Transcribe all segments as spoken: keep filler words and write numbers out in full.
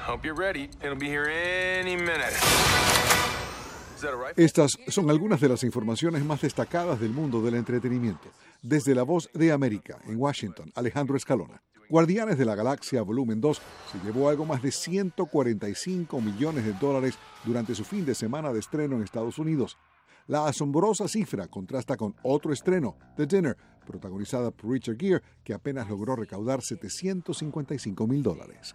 Hope you're ready. It'll be here any minute. Estas son algunas de las informaciones más destacadas del mundo del entretenimiento. Desde La Voz de América, en Washington, Alejandro Escalona. Guardianes de la Galaxia Volumen dos se llevó algo más de ciento cuarenta y cinco millones de dólares durante su fin de semana de estreno en Estados Unidos. La asombrosa cifra contrasta con otro estreno, The Dinner, protagonizada por Richard Gere, que apenas logró recaudar setecientos cincuenta y cinco mil dólares.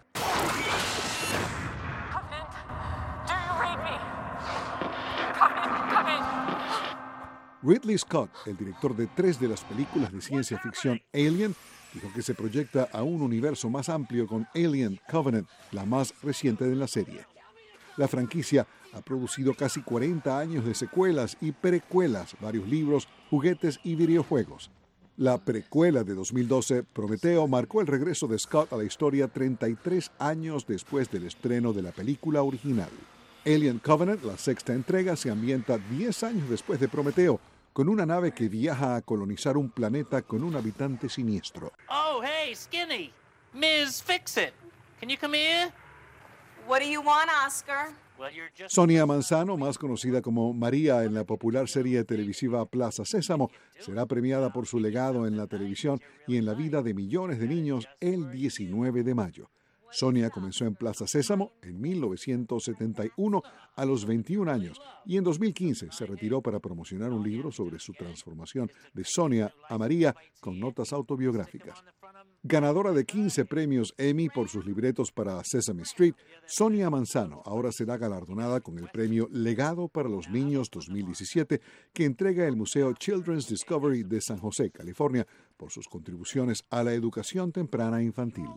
Ridley Scott, el director de tres de las películas de ciencia ficción Alien, dijo que se proyecta a un universo más amplio con Alien Covenant, la más reciente de la serie. La franquicia ha producido casi cuarenta años de secuelas y precuelas, varios libros, juguetes y videojuegos. La precuela de dos mil doce, Prometeo, marcó el regreso de Scott a la historia treinta y tres años después del estreno de la película original. Alien Covenant, la sexta entrega, se ambienta diez años después de Prometeo, con una nave que viaja a colonizar un planeta con un habitante siniestro. Oh, hey, Skinny. Miz Fix-It. Can you come here? What do you want, Oscar? Well, you're just... Sonia Manzano, más conocida como María en la popular serie televisiva Plaza Sésamo, será premiada por su legado en la televisión y en la vida de millones de niños el diecinueve de mayo. Sonia comenzó en Plaza Sésamo en mil novecientos setenta y uno a los veintiún años y en dos mil quince se retiró para promocionar un libro sobre su transformación de Sonia a María con notas autobiográficas. Ganadora de quince premios Emmy por sus libretos para Sesame Street, Sonia Manzano ahora será galardonada con el premio Legado para los Niños dos mil diecisiete que entrega el Museo Children's Discovery de San José, California, por sus contribuciones a la educación temprana infantil.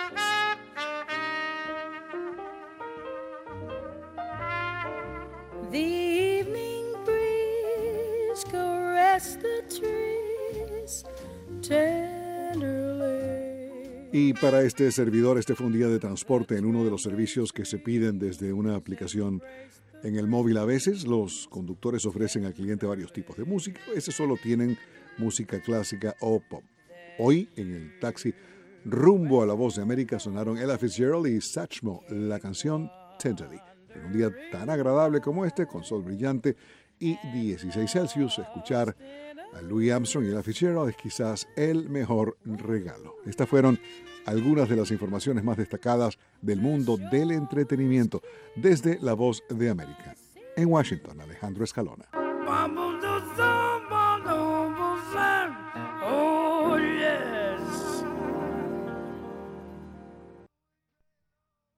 The evening breeze caressed the trees tenderly. Y para este servidor, este fue un día de transporte en uno de los servicios que se piden desde una aplicación en el móvil. A veces los conductores ofrecen al cliente varios tipos de música, a veces solo tienen música clásica o pop. Hoy, en el taxi rumbo a La Voz de América, sonaron Ella Fitzgerald y Satchmo, la canción Tenderly. En un día tan agradable como este, con sol brillante y dieciséis Celsius, escuchar a Louis Armstrong y Ella Fitzgerald es quizás el mejor regalo. Estas fueron algunas de las informaciones más destacadas del mundo del entretenimiento desde La Voz de América. En Washington, Alejandro Escalona. Vamos.